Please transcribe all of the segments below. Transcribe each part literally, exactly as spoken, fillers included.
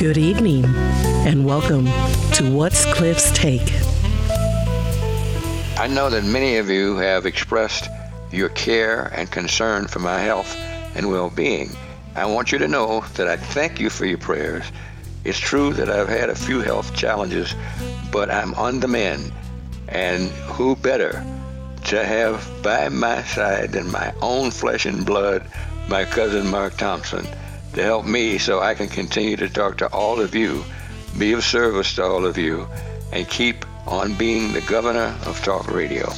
Good evening, and welcome to What's Cliff's Take. I know that many of you have expressed your care and concern for my health and well-being. I want you to know that I thank you for your prayers. It's true that I've had a few health challenges, but I'm on the mend. And who better to have by my side than my own flesh and blood, my cousin Mark Thompson, to help me so I can continue to talk to all of you, be of service to all of you, and keep on being the governor of talk radio.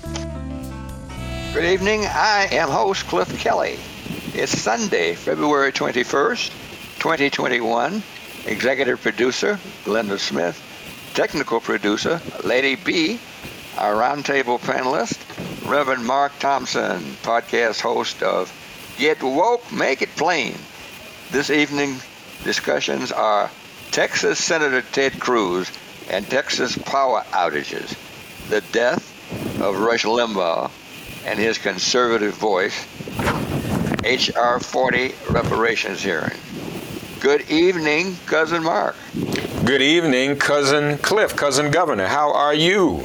Good evening. I am host Cliff Kelly. It's Sunday, February twenty-first, twenty twenty-one. Executive producer, Glenda Smith. Technical producer, Lady B. Our roundtable panelist, Reverend Mark Thompson, podcast host of Get Woke, Make It Plain. This evening discussions are Texas Senator Ted Cruz and Texas power outages, the death of Rush Limbaugh and his conservative voice, H R forty reparations hearing. Good evening, Cousin Mark. Good evening, Cousin Cliff, Cousin Governor. How are you?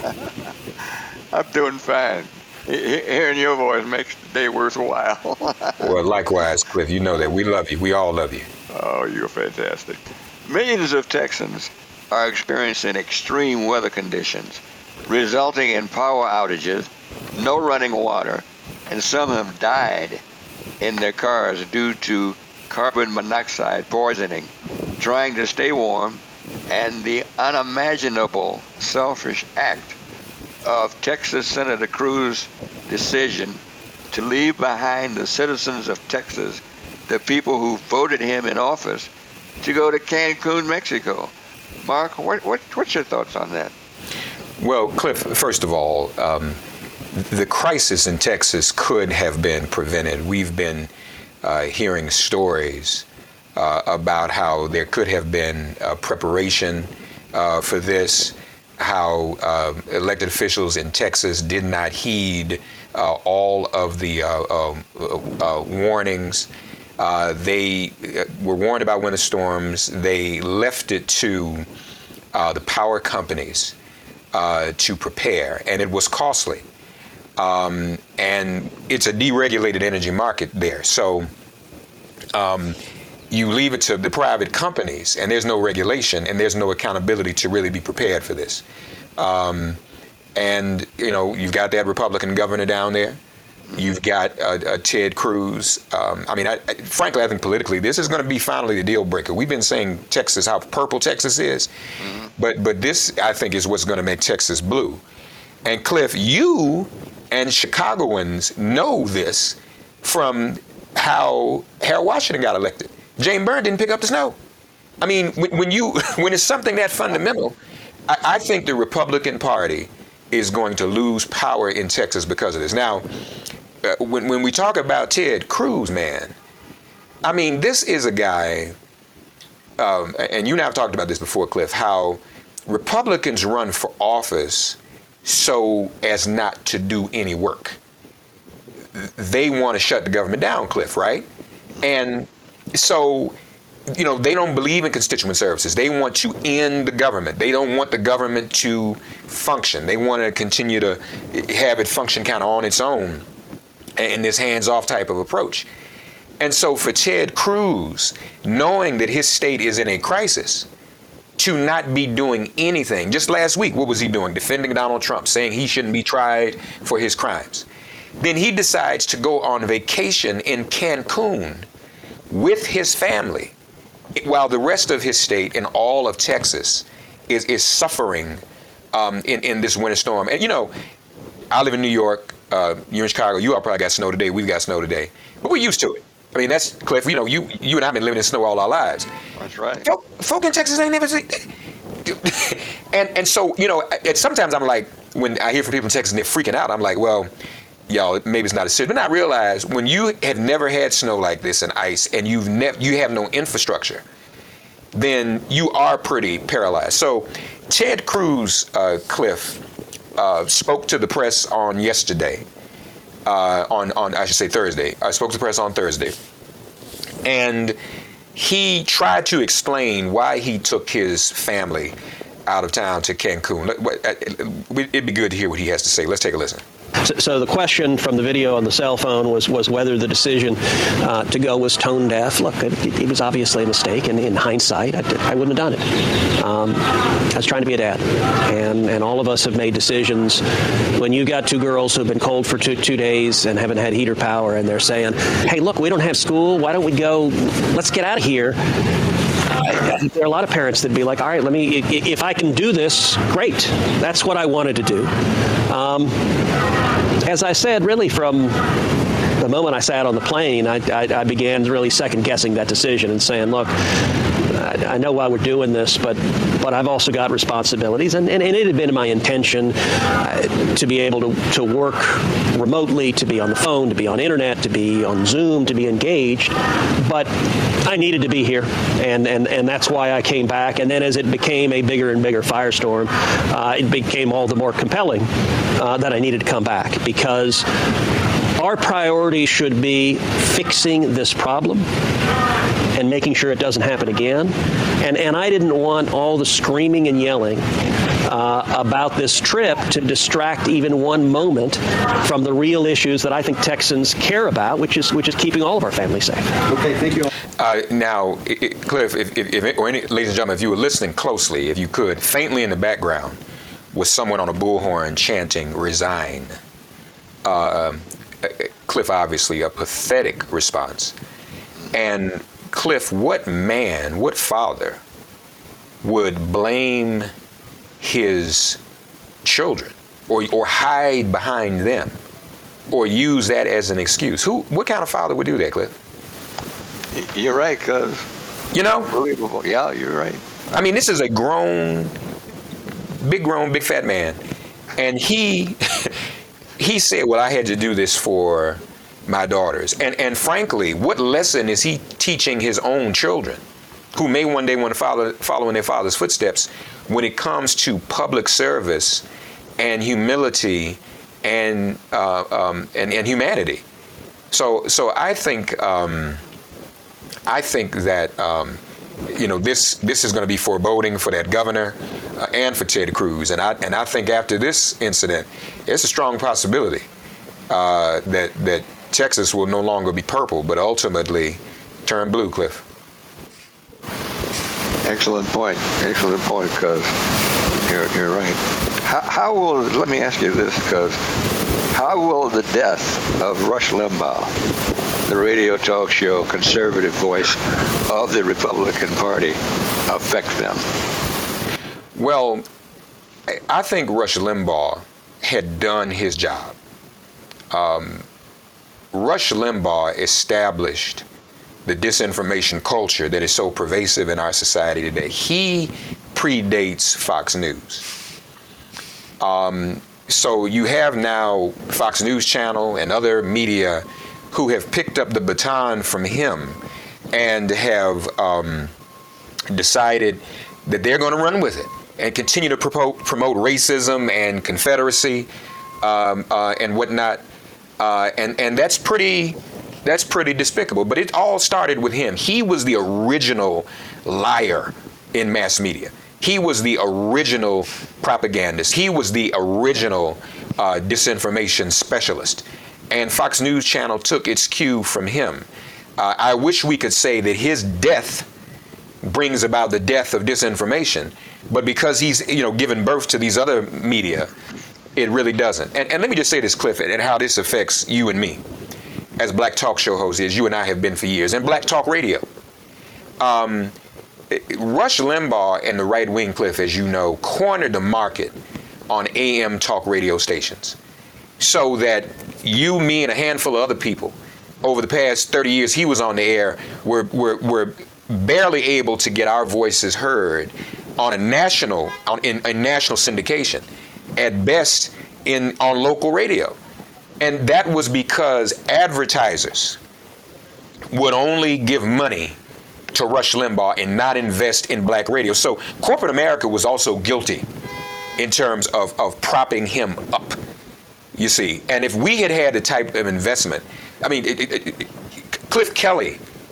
I'm doing fine. Hearing your voice makes the day worthwhile. Well, likewise, Cliff, you know that we love you. We all love you. Oh, you're fantastic. Millions of Texans are experiencing extreme weather conditions, resulting in power outages, no running water, and some have died in their cars due to carbon monoxide poisoning, trying to stay warm, and the unimaginable selfish act of Texas Senator Cruz's decision to leave behind the citizens of Texas, the people who voted him in office, to go to Cancun, Mexico. Mark, what, what, what's your thoughts on that? Well, Cliff, first of all, um, the crisis in Texas could have been prevented. We've been uh, hearing stories uh, about how there could have been uh, preparation uh, for this, how uh, elected officials in Texas did not heed uh, all of the uh, uh, uh, warnings. Uh, they were warned about winter storms. They left it to uh, the power companies uh, to prepare, and it was costly. Um, and it's a deregulated energy market there. So um, you leave it to the private companies, and there's no regulation, and there's no accountability to really be prepared for this. Um, and, you know, you've got that Republican governor down there. You've got uh, uh, Ted Cruz. Um, I mean, I, I, frankly, I think politically, this is going to be finally the deal breaker. We've been saying Texas, how purple Texas is, mm-hmm. but but this, I think, is what's going to make Texas blue. And Cliff, you and Chicagoans know this from how Harold Washington got elected. Jane Byrne didn't pick up the snow. I mean, when, when you when it's something that fundamental, I, I think the Republican Party is going to lose power in Texas because of this. Now, uh, when when we talk about Ted Cruz, man, I mean, this is a guy, um, and you and I have talked about this before, Cliff, how Republicans run for office so as not to do any work. They want to shut the government down, Cliff, right? And so, you know, they don't believe in constituent services. They want to end the government. They don't want the government to function. They want to continue to have it function kind of on its own in this hands-off type of approach. And so for Ted Cruz, knowing that his state is in a crisis, to not be doing anything. Just last week, what was he doing? Defending Donald Trump, saying he shouldn't be tried for his crimes. Then he decides to go on vacation in Cancun with his family, while the rest of his state and all of Texas is, is suffering um, in, in this winter storm. And, you know, I live in New York. Uh, you're in Chicago. You all probably got snow today. We've got snow today. But we're used to it. I mean, that's, Cliff, you know, you you and I have been living in snow all our lives. That's right. Folk, folk in Texas ain't never seen. and, and so, you know, and sometimes I'm like, when I hear from people in Texas and they're freaking out, I'm like, well, y'all, maybe it's not as serious. But I realize when you have never had snow like this and ice, and you've never, you have no infrastructure, then you are pretty paralyzed. So Ted Cruz, uh, Cliff, uh, spoke to the press on yesterday, uh, on, on, I should say Thursday. I spoke to the press on Thursday. And he tried to explain why he took his family out of town to Cancun. It'd be good to hear what he has to say. Let's take a listen. So, so the question from the video on the cell phone was was whether the decision uh, to go was tone deaf. Look, it, it was obviously a mistake, and in hindsight, I, I wouldn't have done it. Um, I was trying to be a dad, and, and all of us have made decisions. When you got two girls who've been cold for two, two days and haven't had heater power, and they're saying, hey, look, we don't have school. Why don't we go? Let's get out of here. I, there are a lot of parents that'd be like, all right, let me, if I can do this, great. That's what I wanted to do. Um, as I said, really from the moment I sat on the plane, I, I, I began really second-guessing that decision and saying, look, I, I know why we're doing this, but but I've also got responsibilities. And, and, and it had been my intention uh, to be able to, to work remotely, to be on the phone, to be on internet, to be on Zoom, to be engaged. But I needed to be here, and, and, and that's why I came back. And then as it became a bigger and bigger firestorm, uh, it became all the more compelling uh, that I needed to come back, because our priority should be fixing this problem and making sure it doesn't happen again. And and I didn't want all the screaming and yelling uh, about this trip to distract even one moment from the real issues that I think Texans care about, which is which is keeping all of our families safe. Okay, thank you. Uh, now, it, it, Cliff, if, if, if or any, ladies and gentlemen, if you were listening closely, if you could, faintly in the background was someone on a bullhorn chanting, resign. Uh, Cliff, obviously, a pathetic response. And Cliff, what man, what father would blame his children or or hide behind them or use that as an excuse? Who, what kind of father would do that, Cliff? You're right, cuz. You know? Unbelievable. Yeah, you're right. I mean, this is a grown, big grown, big fat man. And he he said, well, I had to do this for my daughters. And and frankly, what lesson is he teaching his own children, who may one day want to follow follow in their father's footsteps, when it comes to public service and humility and uh, um, and, and humanity? So so I think um, I think that um, you know this this is going to be foreboding for that governor uh, and for Ted Cruz. And I and I think after this incident, it's a strong possibility uh, that that. Texas will no longer be purple, but ultimately turn blue, Cliff. Excellent point. Excellent point, cuz you're, you're right. How, how will, let me ask you this, cuz, how will the death of Rush Limbaugh, the radio talk show conservative voice of the Republican Party, affect them? Well, I think Rush Limbaugh had done his job. Um, Rush Limbaugh established the disinformation culture that is so pervasive in our society today. He predates Fox News. Um, so you have now Fox News Channel and other media who have picked up the baton from him and have um, decided that they're going to run with it and continue to promote, promote racism and Confederacy um, uh, and whatnot. Uh, and, and that's pretty that's pretty despicable. But it all started with him. He was the original liar in mass media. He was the original propagandist. He was the original uh, disinformation specialist. And Fox News Channel took its cue from him. Uh, I wish we could say that his death brings about the death of disinformation. But because he's, you know, given birth to these other media, it really doesn't. And, and let me just say this, Cliff, and how this affects you and me as black talk show hosts, as you and I have been for years, and black talk radio. Um, Rush Limbaugh and the right wing, Cliff, as you know, cornered the market on A M talk radio stations so that you, me, and a handful of other people over the past thirty years he was on the air were, were, were barely able to get our voices heard on a national, on, in a national syndication. At best in on local radio. And that was because advertisers would only give money to Rush Limbaugh and not invest in black radio. So corporate America was also guilty in terms of, of propping him up, you see. And if we had had the type of investment, I mean, it, it, it, Cliff Kelly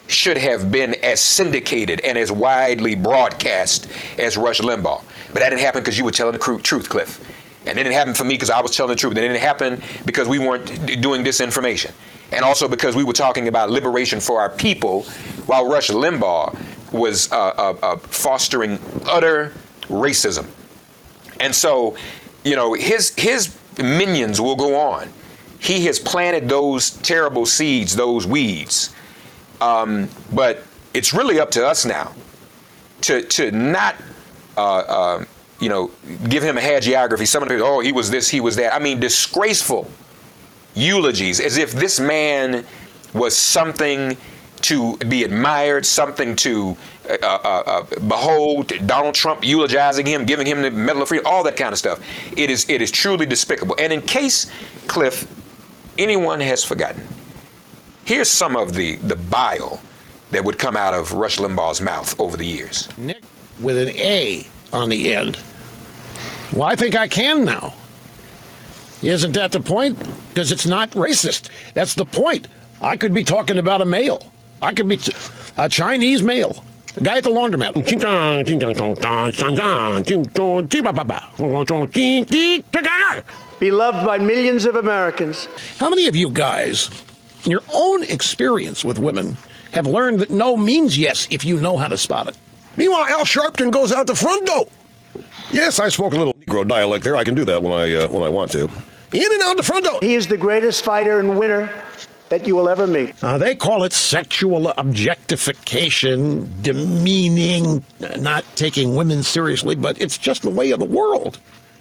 should have been as syndicated and as widely broadcast as Rush Limbaugh. But that didn't happen because you were telling the truth, Cliff. And it didn't happen for me because I was telling the truth. It didn't happen because we weren't doing disinformation. And also because we were talking about liberation for our people while Rush Limbaugh was uh, uh, uh, fostering utter racism. And so, you know, his his minions will go on. He has planted those terrible seeds, those weeds. Um, but it's really up to us now to to not, uh, uh, you know, give him a hagiography. Some of the people, oh, he was this, he was that. I mean, disgraceful eulogies, as if this man was something to be admired, something to uh, uh, uh, behold. Donald Trump eulogizing him, giving him the Medal of Freedom, all that kind of stuff. It is it is truly despicable. And in case, Cliff, anyone has forgotten, here's some of the, the bile that would come out of Rush Limbaugh's mouth over the years. Nick with an A on the end. Well, I think I can now. Isn't that the point? Because it's not racist. That's the point. I could be talking about a male. I could be t- a Chinese male. The guy at the laundromat. Beloved by millions of Americans. How many of you guys, in your own experience with women, have learned that no means yes if you know how to spot it? Meanwhile, Al Sharpton goes out the front door. Yes, I spoke a little Negro dialect there. I can do that when I uh, when I want to. In and out the front door. He is the greatest fighter and winner that you will ever meet. Uh, they call it sexual objectification, demeaning, not taking women seriously, but it's just the way of the world.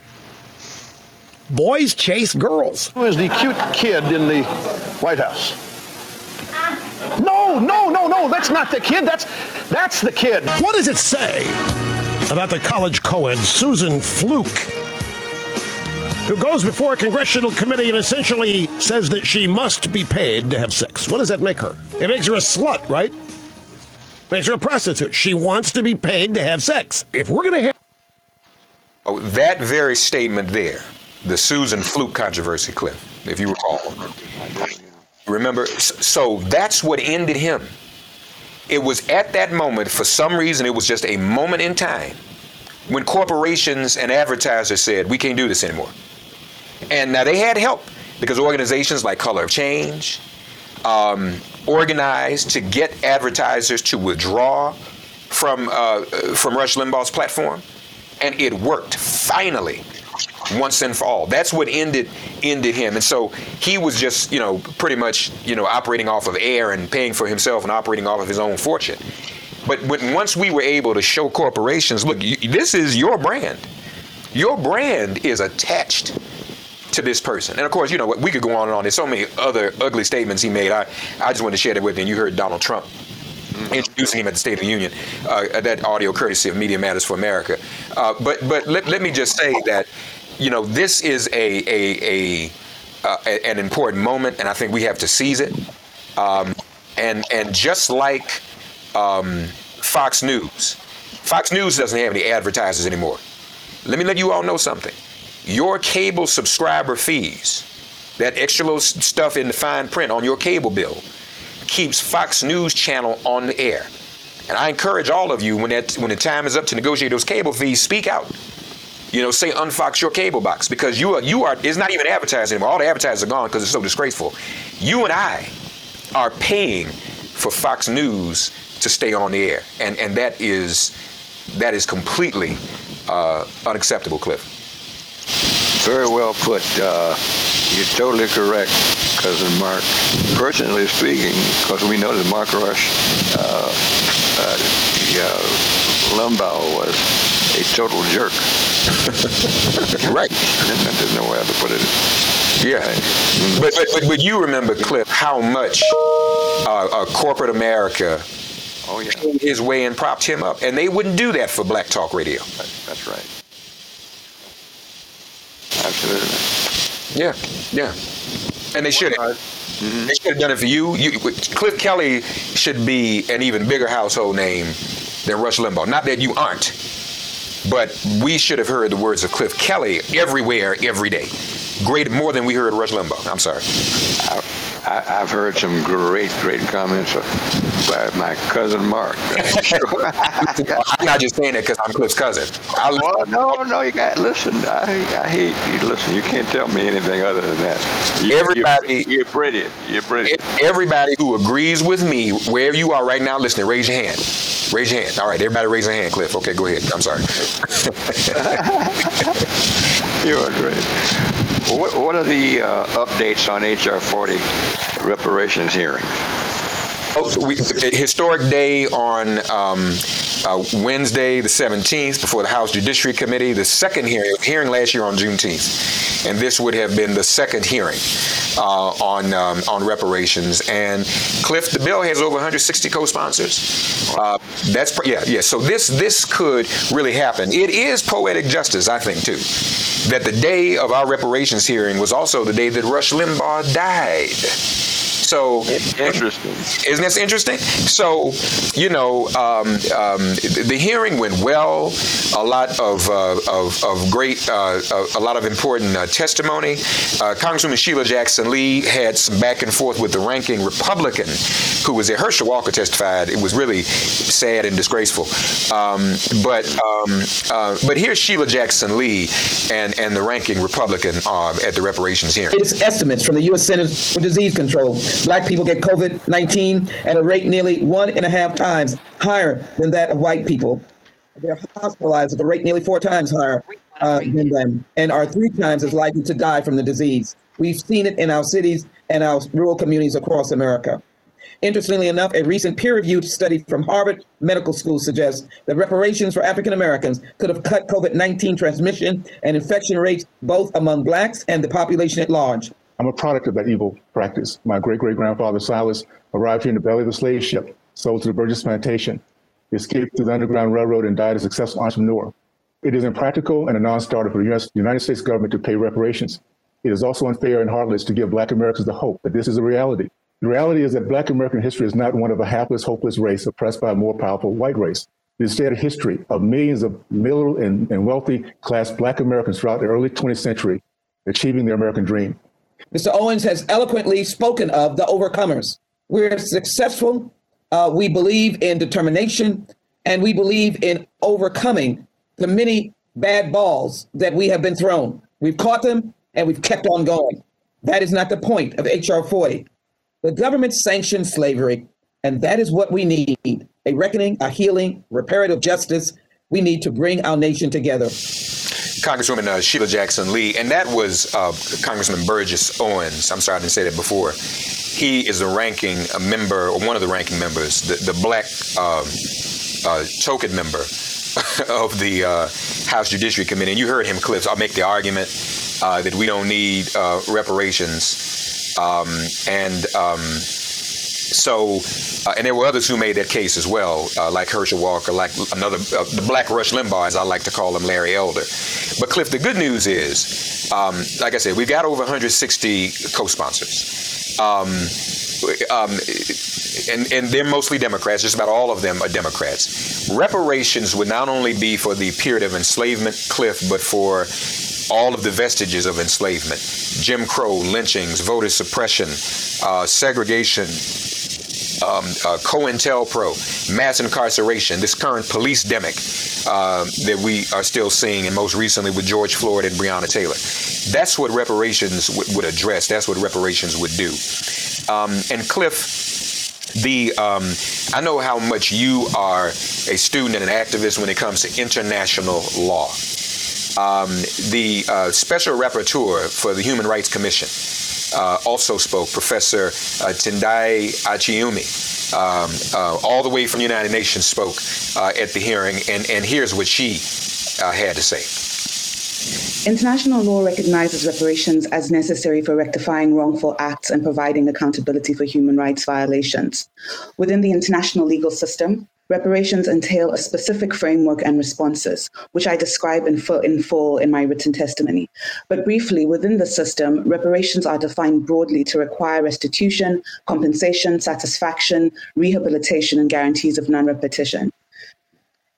Boys chase girls. Who is the cute kid in the White House? No, no, no, no, that's not the kid. That's that's the kid. What does it say about the college co-ed Susan Fluke, who goes before a congressional committee and essentially says that she must be paid to have sex? What does that make her? It makes her a slut, right? Makes her a prostitute. She wants to be paid to have sex. If we're going to have... Oh, that very statement there, the Susan Fluke controversy, Cliff, if you recall. Remember, so that's what ended him. It was at that moment, for some reason, it was just a moment in time when corporations and advertisers said, we can't do this anymore. And now they had help because organizations like Color of Change um, organized to get advertisers to withdraw from, uh, from Rush Limbaugh's platform. And it worked, finally, once and for all. That's what ended ended him. And so he was just, you know, pretty much, you know, operating off of air and paying for himself and operating off of his own fortune. But when, once we were able to show corporations, look, you, this is your brand. Your brand is attached to this person. And of course, you know, we could go on and on. There's so many other ugly statements he made. I, I just wanted to share that with you. And you heard Donald Trump introducing him at the State of the Union, uh, that audio courtesy of Media Matters for America. Uh, but but let, let me just say that, you know, this is a, a, a, uh, a an important moment, and I think we have to seize it. Um, and and just like um, Fox News, Fox News doesn't have any advertisers anymore. Let me let you all know something. Your cable subscriber fees, that extra little stuff in the fine print on your cable bill, keeps Fox News Channel on the air. And I encourage all of you, when that when the time is up to negotiate those cable fees, speak out. You know, say unfox your cable box, because you are, you are, it's not even advertising anymore. All the advertisers are gone because it's so disgraceful. You and I are paying for Fox News to stay on the air. And and that is, that is completely uh, unacceptable, Cliff. Very well put. Uh, you're totally correct, Cousin Mark. Personally speaking, because we know that Mark Rush, uh, uh, uh, Limbaugh was a total jerk. Right. There's no way to put it. Yeah. Mm-hmm. But, but but you remember, Cliff, how much uh, uh, corporate America oh, yeah. paid his way and propped him up, and they wouldn't do that for Black Talk Radio. That's, that's right. Absolutely. Yeah, yeah. And they should have. Mm-hmm. They should have done it for you. you. Cliff Kelly should be an even bigger household name than Rush Limbaugh. Not that you aren't, but we should have heard the words of Cliff Kelly everywhere, every day. great, more than we heard Rush Limbaugh. I'm sorry. I, I, I've heard some great, great comments by my cousin Mark. I'm not just saying that because I'm Cliff's cousin. I well, no, no, you got listen. I, I hate you. Listen, you can't tell me anything other than that. You, everybody, you're, you're brilliant. You're brilliant. Everybody who agrees with me, wherever you are right now, listening, raise your hand. Raise your hand. All right, everybody, raise their hand. Cliff. Okay, go ahead. I'm sorry. You are great. What, what are the uh, updates on H R forty reparations hearings? Oh, so we, historic day on um, uh, Wednesday, the seventeenth, before the House Judiciary Committee. The second hearing, hearing last year on Juneteenth, and this would have been the second hearing uh, on um, on reparations. And Cliff, the bill has over one hundred sixty co-sponsors. Uh, that's yeah, yeah. So this this could really happen. It is poetic justice, I think, too, that the day of our reparations hearing was also the day that Rush Limbaugh died. So interesting. Isn't this interesting? So, you know, um, um, the hearing went well. A lot of uh, of, of great, uh, a, a lot of important uh, testimony. Uh, Congresswoman Sheila Jackson Lee had some back and forth with the ranking Republican, who was there. Herschel Walker testified. It was really sad and disgraceful. Um, but um, uh, but here's Sheila Jackson Lee and and the ranking Republican uh, at the reparations hearing. It's estimates from the U S Centers for Disease Control. Black people get COVID nineteen at a rate nearly one and a half times higher than that of white people. They're hospitalized at a rate nearly four times higher uh, than them and are three times as likely to die from the disease. We've seen it in our cities and our rural communities across America. Interestingly enough, a recent peer-reviewed study from Harvard Medical School suggests that reparations for African Americans could have cut COVID nineteen transmission and infection rates both among blacks and the population at large. I'm a product of that evil practice. My great-great-grandfather Silas arrived here in the belly of a slave ship, sold to the Burgess Plantation. He escaped through the Underground Railroad and died a successful entrepreneur. It is impractical and a non-starter for the United States government to pay reparations. It is also unfair and heartless to give Black Americans the hope that this is a reality. The reality is that Black American history is not one of a hapless, hopeless race oppressed by a more powerful white race. It is instead a history of millions of middle and, and wealthy class Black Americans throughout the early twentieth century achieving their American dream. Mister Owens has eloquently spoken of the overcomers. We're successful. Uh, we believe in determination, and we believe in overcoming the many bad balls that we have been thrown. We've caught them, and we've kept on going. That is not the point of H R forty. The government sanctioned slavery, and that is what we need, a reckoning, a healing, reparative justice. We need to bring our nation together. Congresswoman uh, Sheila Jackson Lee, and that was uh, Congressman Burgess Owens. I'm sorry I didn't say that before. He is the ranking a member, or one of the ranking members, the, the black uh, uh, token member of the uh, House Judiciary Committee. And you heard him, Cliff. I'll make the argument uh, that we don't need uh, reparations. Um, and um, so, uh, and there were others who made that case as well, uh, like Herschel Walker, like another, uh, the Black Rush Limbaugh, as I like to call him, Larry Elder. But Cliff, the good news is, um, like I said, we've got over one hundred sixty co-sponsors. Um, um, and, and they're mostly Democrats. Just about all of them are Democrats. Reparations would not only be for the period of enslavement, Cliff, but for all of the vestiges of enslavement: Jim Crow, lynchings, voter suppression, uh, segregation, um, uh, COINTELPRO, mass incarceration, this current police-demic uh, that we are still seeing, and most recently with George Floyd and Breonna Taylor. That's what reparations w- would address. That's what reparations would do. Um, and Cliff, the um, I know how much you are a student and an activist when it comes to international law. Um, the uh, special rapporteur for the Human Rights Commission uh, also spoke, Professor uh, Tendai Achiumi, um, uh, all the way from the United Nations, spoke uh, at the hearing, and, and here's what she uh, had to say. International law recognizes reparations as necessary for rectifying wrongful acts and providing accountability for human rights violations. Within the international legal system, reparations entail a specific framework and responses, which I describe in full, in full in my written testimony. But briefly, within the system, reparations are defined broadly to require restitution, compensation, satisfaction, rehabilitation, and guarantees of non-repetition.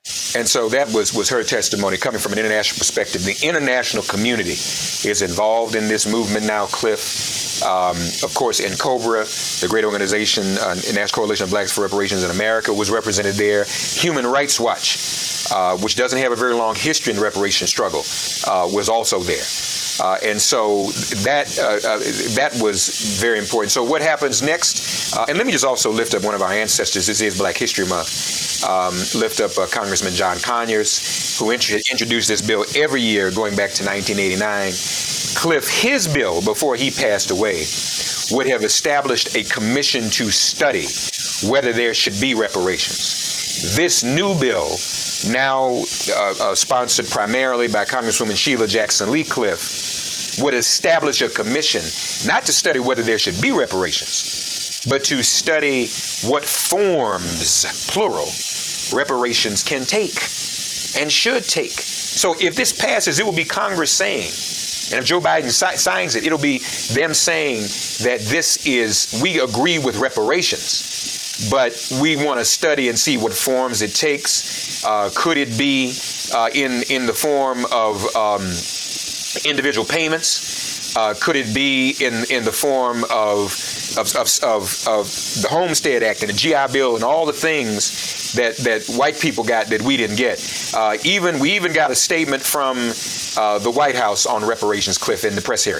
And so that was, was her testimony coming from an international perspective. The international community is involved in this movement now, Cliff. Um, of course, in COBRA, the great organization, uh, International Coalition of Blacks for Reparations in America, was represented there. Human Rights Watch, uh, which doesn't have a very long history in the reparation struggle, uh, was also there. Uh, and so that uh, uh, that was very important. So what happens next? Uh, and let me just also lift up one of our ancestors. This is Black History Month. Um, lift up uh, Congressman John Conyers, who int- introduced this bill every year going back to nineteen eighty-nine. Cliff, his bill, before he passed away, would have established a commission to study whether there should be reparations. This new bill, now uh, uh, sponsored primarily by Congresswoman Sheila Jackson Lee Cliff, would establish a commission not to study whether there should be reparations, but to study what forms, plural, reparations can take and should take. So if this passes, it will be Congress saying, and if Joe Biden si- signs it, it'll be them saying that this is, we agree with reparations, but we want to study and see what forms it takes. Uh, could it be uh, in, in the form of um, individual payments? Uh, could it be in, in the form of of, of, of of the Homestead Act and the G I Bill and all the things that, that white people got that we didn't get? Uh, even we even got a statement from uh, the White House on reparations, Cliff, in the press hearing.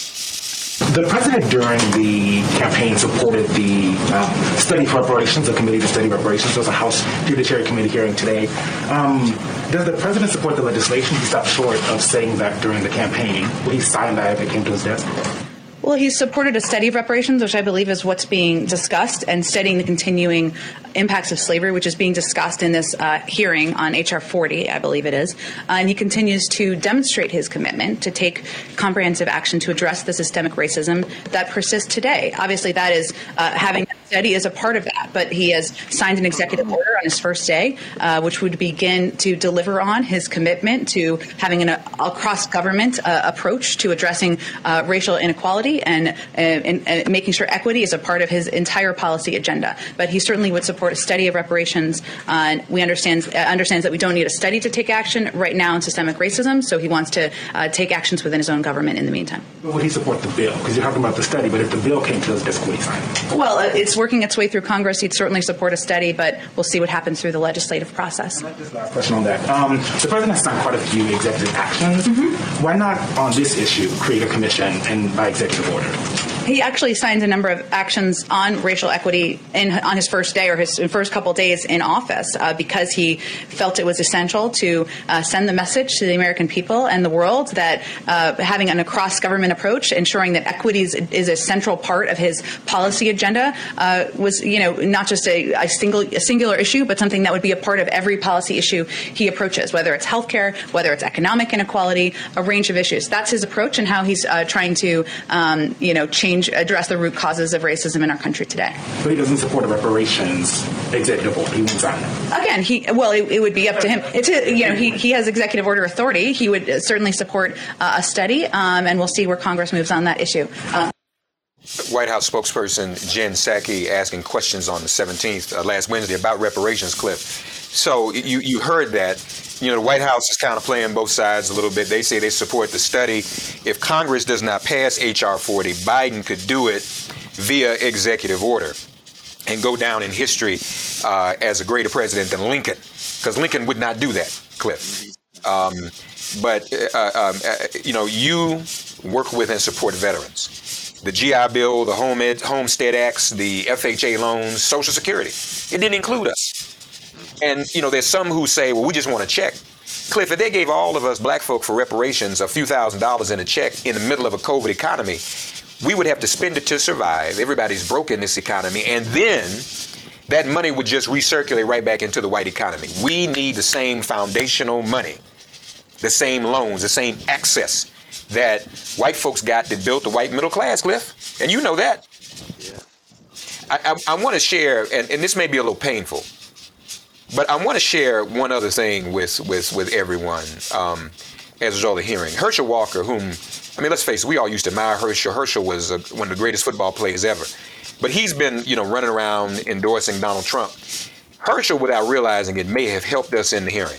The president during the campaign supported the um, study for reparations, the committee to study reparations. There was a House Judiciary Committee hearing today. Um, does the president support the legislation? He stopped short of saying that during the campaign. Will he sign that if it came to his desk? Well, he's supported a study of reparations, which I believe is what's being discussed, and studying the continuing impacts of slavery, which is being discussed in this uh, hearing on H R forty, I believe it is. Uh, and he continues to demonstrate his commitment to take comprehensive action to address the systemic racism that persists today. Obviously, that is uh, having that study is a part of that, but he has signed an executive order on his first day, uh, which would begin to deliver on his commitment to having an uh, cross-government uh, approach to addressing uh, racial inequality and, uh, and, and making sure equity is a part of his entire policy agenda. But he certainly would support a study of reparations. Uh, we understand uh, understands that we don't need a study to take action right now on systemic racism, so he wants to uh, take actions within his own government in the meantime. But would he support the bill? Because you're talking about the study, but if the bill came to his desk, would he sign it? Well, uh, it's working its way through Congress. He'd certainly support a study, but we'll see what happens through the legislative process. Just last question on that. Um, the president has signed quite a few executive actions. Mm-hmm. Why not on this issue create a commission and by executive order? He actually signed a number of actions on racial equity in, on his first day or his first couple days in office uh, because he felt it was essential to uh, send the message to the American people and the world that uh, having an across-government approach, ensuring that equity is, is a central part of his policy agenda, uh, was, you know, not just a, a single a singular issue, but something that would be a part of every policy issue he approaches, whether it's healthcare, whether it's economic inequality, a range of issues. That's his approach and how he's uh, trying to, um, you know, change. address the root causes of racism in our country today. But he doesn't support a reparations executive order. He won't sign it. Again, he well, it, it would be up to him. It's you know he, he has executive order authority. He would certainly support uh, a study, um, and we'll see where Congress moves on that issue. Uh, White House spokesperson Jen Psaki asking questions on the seventeenth, uh, last Wednesday, about reparations, Cliff. So you you heard that. You know, the White House is kind of playing both sides a little bit. They say they support the study. If Congress does not pass H R forty, Biden could do it via executive order and go down in history uh, as a greater president than Lincoln, because Lincoln would not do that, Cliff. Um, but, uh, um, uh, you know, you work with and support veterans. The G I Bill, the Home Ed, Homestead Acts, the F H A loans, Social Security. It didn't include us. And, you know, there's some who say, well, we just want a check. Cliff, if they gave all of us black folk for reparations a few thousand dollars in a check in the middle of a COVID economy, we would have to spend it to survive. Everybody's broke in this economy. And then that money would just recirculate right back into the white economy. We need the same foundational money, the same loans, the same access that white folks got that built the white middle class, Cliff. And you know that. Yeah. I, I, I want to share, and, and this may be a little painful, but I want to share one other thing with with, with everyone um, as a result of the hearing. Herschel Walker, whom, I mean, let's face it, we all used to admire Herschel. Herschel was uh, one of the greatest football players ever. But he's been, you know, running around endorsing Donald Trump. Herschel, without realizing it, may have helped us in the hearing.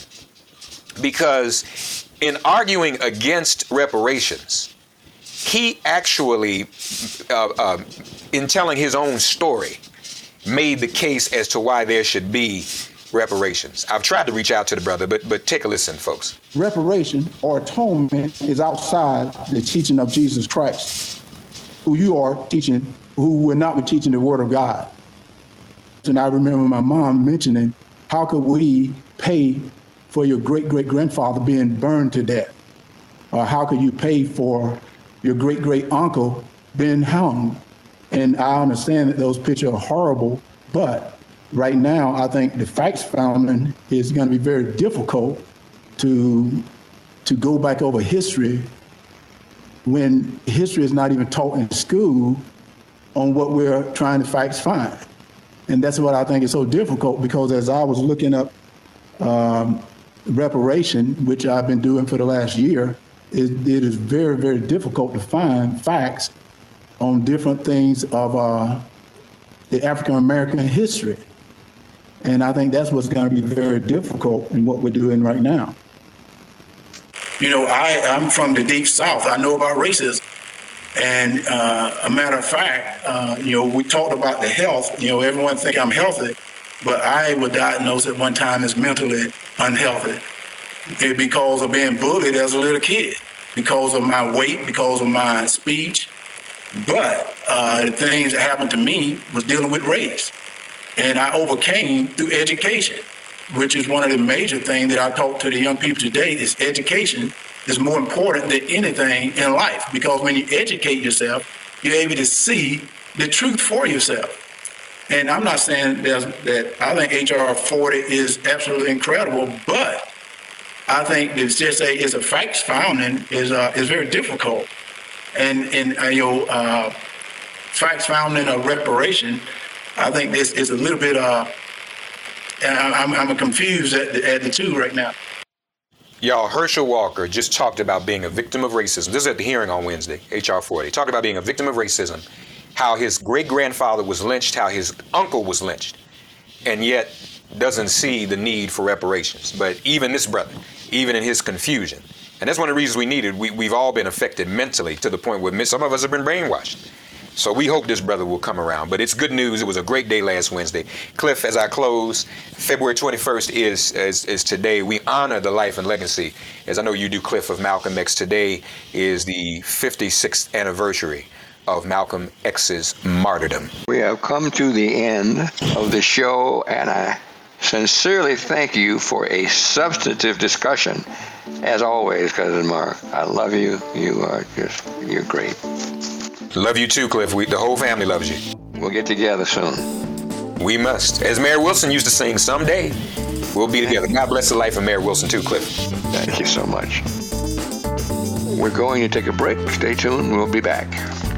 Because in arguing against reparations, he actually, uh, uh, in telling his own story, made the case as to why there should be reparations. I've tried to reach out to the brother, but but take a listen, folks. Reparation or atonement is outside the teaching of Jesus Christ, who you are teaching, who will not be teaching the Word of God. And I remember my mom mentioning, how could we pay for your great-great-grandfather being burned to death? Or how could you pay for your great-great-uncle being hung? And I understand that those pictures are horrible, but right now I think the facts founding is going to be very difficult to, to go back over history when history is not even taught in school on what we're trying to facts find. And that's what I think is so difficult, because as I was looking up um, reparation, which I've been doing for the last year, it, it is very, very difficult to find facts on different things of uh, the African-American history. And I think that's what's going to be very difficult in what we're doing right now. You know, I, I'm from the Deep South. I know about racism. And uh, a matter of fact, uh, you know, we talked about the health. You know, everyone think I'm healthy, but I was diagnosed at one time as mentally unhealthy. It because of being bullied as a little kid, because of my weight, because of my speech. But uh, the things that happened to me was dealing with race. And I overcame through education, which is one of the major things that I talk to the young people today, is education is more important than anything in life, because when you educate yourself, you're able to see the truth for yourself. And I'm not saying that I think H R forty is absolutely incredible, but I think it's just a it's a facts founding is uh, is very difficult. And and uh, you know, uh, facts founding a reparation, I think this is a little bit. Uh, I'm I'm confused at the, at the two right now. Y'all, Herschel Walker just talked about being a victim of racism. This is at the hearing on Wednesday, H R forty. He talked about being a victim of racism, how his great-grandfather was lynched, how his uncle was lynched, and yet doesn't see the need for reparations. But even this brother, even in his confusion, and that's one of the reasons we needed, we, we've all been affected mentally to the point where some of us have been brainwashed. So we hope this brother will come around. But it's good news. It was a great day last Wednesday. Cliff, as I close, February twenty-first is, is, is today. We honor the life and legacy, as I know you do, Cliff, of Malcolm X. Today is the fifty-sixth anniversary of Malcolm X's martyrdom. We have come to the end of the show, and I sincerely thank you for a substantive discussion. As always, Cousin Mark, I love you. You are just, you're great. Love you too, Cliff. We, the whole family loves you. We'll get together soon. We must. As Mayor Wilson used to sing, someday we'll be together. God bless the life of Mayor Wilson too, Cliff. Thank you so much. We're going to take a break. Stay tuned. We'll be back.